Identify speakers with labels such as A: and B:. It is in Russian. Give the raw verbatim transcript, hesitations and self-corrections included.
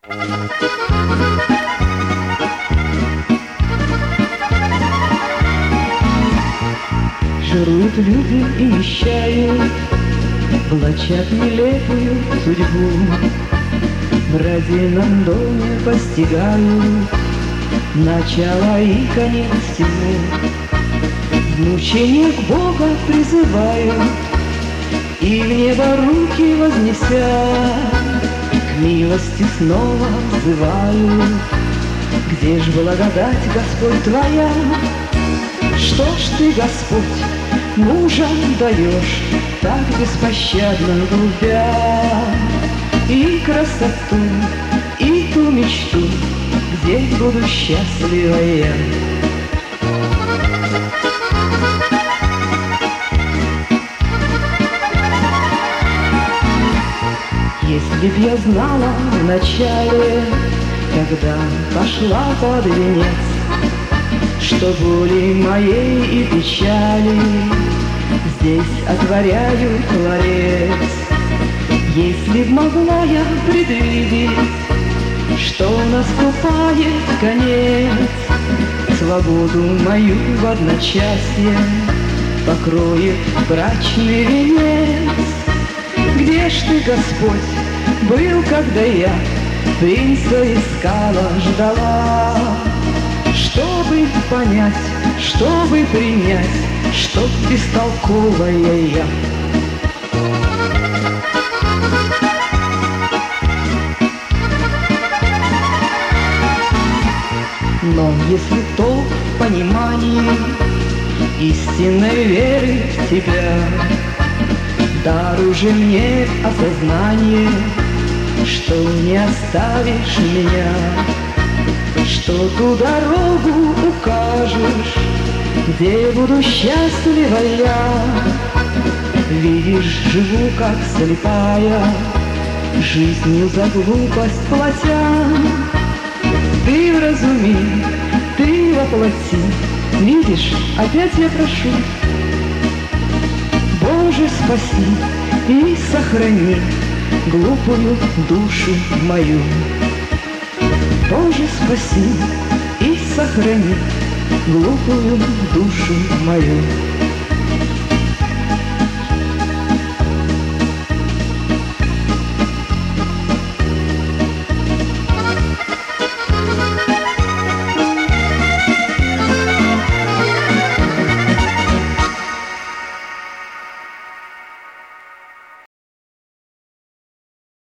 A: Жируют люди и нищают, влачат нелепую судьбу. В родином доме постигают начало и конец всему. В мучениях Бога призывают и в небо руки вознеся, к милости снова взывают. Где ж благодать, Господь, Твоя? Что ж Ты, Господь, мужа даешь, так беспощадно грубя, и красоту, и ту мечту, где буду счастлива я. Если б я знала вначале, когда пошла под венец, что боли моей и печали здесь отворяют ларец. Если б могла я предвидеть, что наступает конец, свободу мою в одночасье покроет брачный венец. Где ж Ты, Господь, был, когда я принца искала, ждала, чтобы понять, чтобы принять, что бестолковая я. Но если толк в понимании истинной веры в Тебя, даруй же мне осознание, что не оставишь меня, что ту дорогу укажешь, где буду счастлива я. Видишь, живу как слепая, жизнью за глупость платя. Ты вразуми, Ты воплоти, видишь, опять я прошу. Боже, спаси и сохрани глупую душу мою. Боже, спаси и сохрани глупую душу мою.